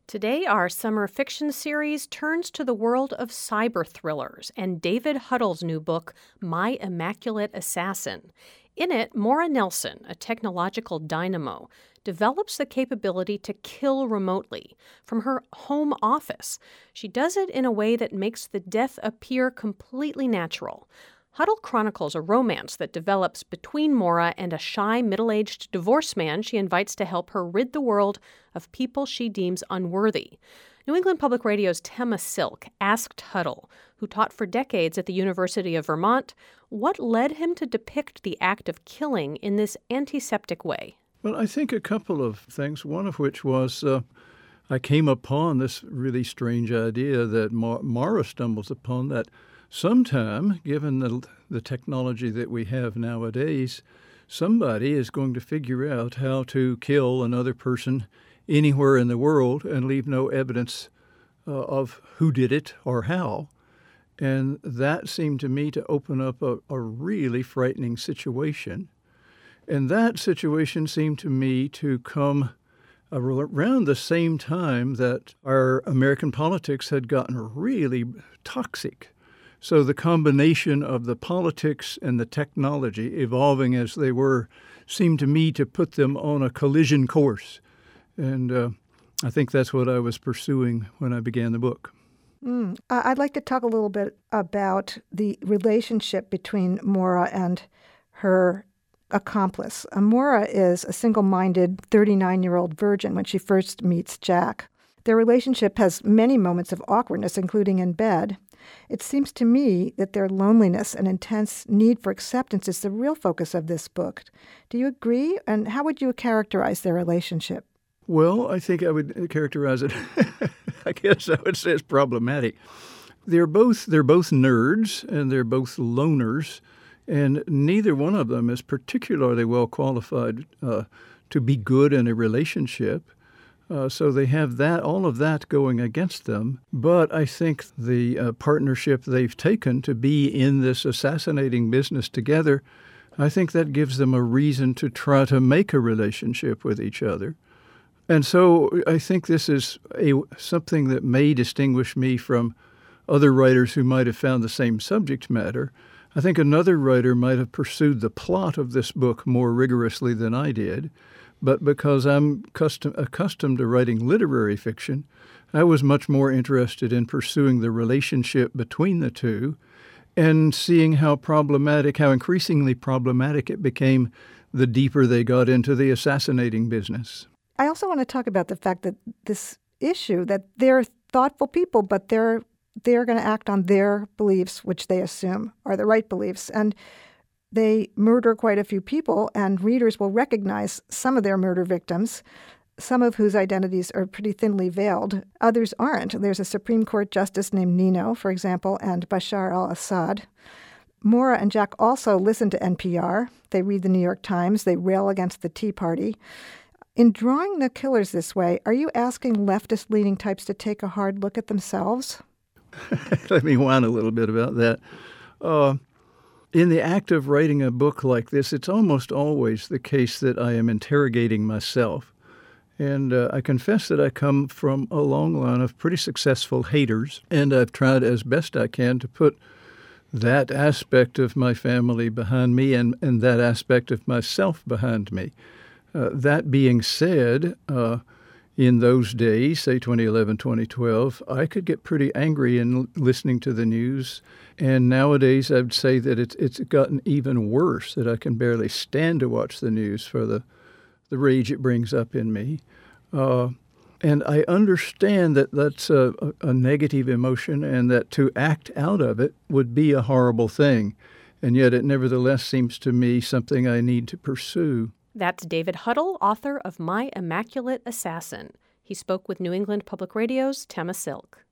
Today, our summer fiction series turns to the world of cyber thrillers and David Huddle's new book, My Immaculate Assassin. In it, Maura Nelson, a technological dynamo, develops the capability to kill remotely from her home office. She does it in a way that makes the death appear completely natural. Huddle chronicles a romance that develops between Maura and a shy, middle-aged divorced man she invites to help her rid the world of people she deems unworthy. New England Public Radio's Tema Silk asked Huddle, who taught for decades at the University of Vermont, what led him to depict the act of killing in this antiseptic way. Well, I think a couple of things, one of which was I came upon this really strange idea that Maura stumbles upon, that sometime, given the technology that we have nowadays, somebody is going to figure out how to kill another person anywhere in the world and leave no evidence of who did it or how. And that seemed to me to open up a really frightening situation. And that situation seemed to me to come around the same time that our American politics had gotten really toxic. So the combination of the politics and the technology, evolving as they were, seemed to me to put them on a collision course. And I think that's what I was pursuing when I began the book. I'd like to talk a little bit about the relationship between Maura and her accomplice. Maura is a single-minded 39-year-old virgin when she first meets Jack. Their relationship has many moments of awkwardness, including in bed. It seems to me that their loneliness and intense need for acceptance is the real focus of this book. Do you agree? And how would you characterize their relationship? Well, I think I would characterize it, I guess I would say it's problematic. They're both nerds and they're both loners, and neither one of them is particularly well qualified to be good in a relationship. So they have all of that going against them. But I think the partnership they've taken to be in this assassinating business together, I think that gives them a reason to try to make a relationship with each other. And so I think this is something that may distinguish me from other writers who might have found the same subject matter. I think another writer might have pursued the plot of this book more rigorously than I did. But because I'm accustomed to writing literary fiction, I was much more interested in pursuing the relationship between the two and seeing how increasingly problematic it became the deeper they got into the assassinating business. I also want to talk about the fact that this issue, that they're thoughtful people, but they're going to act on their beliefs, which they assume are the right beliefs. And they murder quite a few people, and readers will recognize some of their murder victims, some of whose identities are pretty thinly veiled. Others aren't. There's a Supreme Court justice named Nino, for example, and Bashar al-Assad. Maura and Jack also listen to NPR. They read the New York Times. They rail against the Tea Party. In drawing the killers this way, are you asking leftist-leaning types to take a hard look at themselves? Let me whine a little bit about that. In the act of writing a book like this, it's almost always the case that I am interrogating myself. And I confess that I come from a long line of pretty successful haters, and I've tried as best I can to put that aspect of my family behind me and that aspect of myself behind me. That being said, in those days, say 2011, 2012, I could get pretty angry in listening to the news. And nowadays, I'd say that it's gotten even worse, that I can barely stand to watch the news for the rage it brings up in me. And I understand that that's a negative emotion and that to act out of it would be a horrible thing. And yet it nevertheless seems to me something I need to pursue. That's David Huddle, author of My Immaculate Assassin. He spoke with New England Public Radio's Tema Silk.